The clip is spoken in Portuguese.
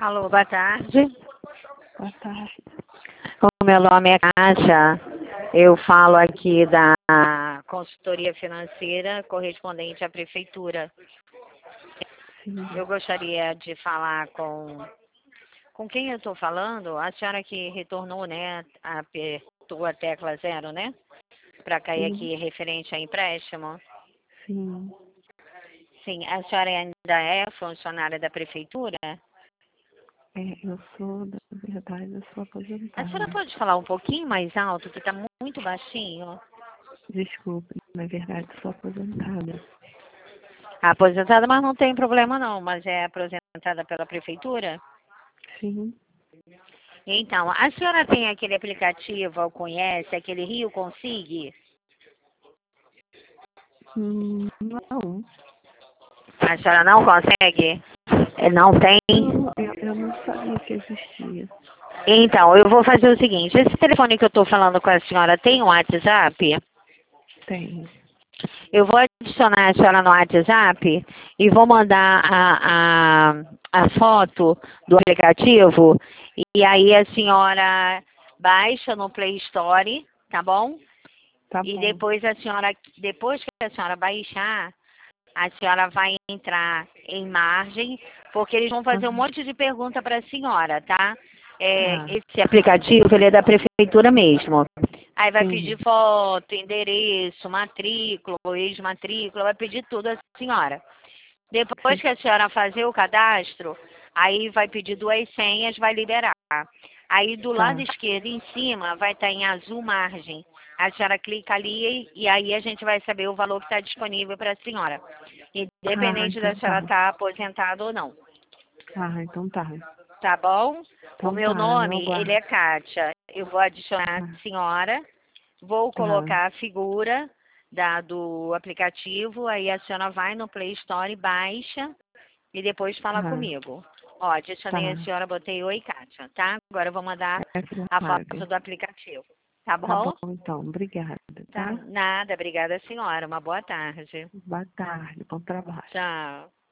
Alô, boa tarde. Boa tarde. O meu nome é Kátia. Eu falo aqui da consultoria financeira correspondente à prefeitura. Sim. Eu gostaria de falar com quem eu estou falando. A senhora que retornou, né? Apertou a tecla 0, né? Para cair Sim. aqui referente a empréstimo. Sim. Sim, a senhora ainda é funcionária da prefeitura? Eu sou, na verdade, eu sou A senhora aposentada. pode falar um pouquinho mais alto, que está muito baixinho? Desculpe, na verdade, sou aposentada. Aposentada, mas não tem problema não, mas é aposentada pela prefeitura? Sim. Então, a senhora tem aquele aplicativo, ou conhece, aquele Rio Consig? Não. A senhora não consegue? Não tem? Eu não sabia que existia. Então, eu vou fazer o seguinte, esse telefone que eu estou falando com a senhora tem um WhatsApp? Tem. Eu vou adicionar a senhora no WhatsApp e vou mandar a foto do aplicativo e aí a senhora baixa no Play Store, tá bom? Tá E bom. depois depois que a senhora baixar, a senhora vai entrar em margem, porque eles vão fazer um Aham. monte de pergunta para a senhora, tá? Tá. Esse aplicativo, ele é da prefeitura mesmo. Aí vai Sim. pedir foto, endereço, matrícula, ex-matrícula, vai pedir tudo a senhora. Depois Sim. que a senhora fazer o cadastro, aí vai pedir 2 senhas, vai liberar. Aí do lado Tá. esquerdo em cima vai estar em azul margem. A senhora clica ali e aí a gente vai saber o valor que está disponível para a senhora. Independente da Então senhora tá. estar aposentada ou não. Então tá. Tá bom? O Então meu tá, eu nome, ele aguardo. é Kátia. Eu vou adicionar Tá. a senhora, vou Tá. colocar a figura do aplicativo, aí a senhora vai no Play Store, baixa e depois fala Tá. comigo. Ó, adicionei a Tá. senhora, botei oi, Kátia, tá? Agora eu vou mandar Essa é a Flávia. foto do aplicativo. Tá Tá bom, bom? então. Obrigada, Tá. tá? Nada, obrigada, senhora. Uma boa tarde. Boa tarde, bom trabalho. Tchau.